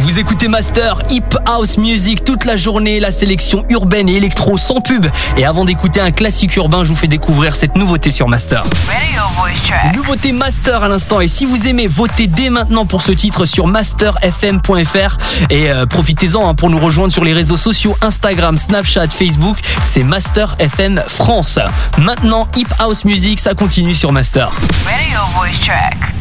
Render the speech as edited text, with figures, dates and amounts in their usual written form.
Vous écoutez Master Hip House Music toute la journée, la sélection urbaine et électro sans pub. Et avant d'écouter un classique urbain, je vous fais découvrir cette nouveauté sur Master. Nouveauté Master à l'instant. Et si vous aimez, votez dès maintenant pour ce titre sur masterfm.fr. Et profitez-en pour nous rejoindre sur les réseaux sociaux Instagram, Snapchat, Facebook. C'est Master FM France. Maintenant, Hip House Music, ça continue sur Master. Radio Voice Track.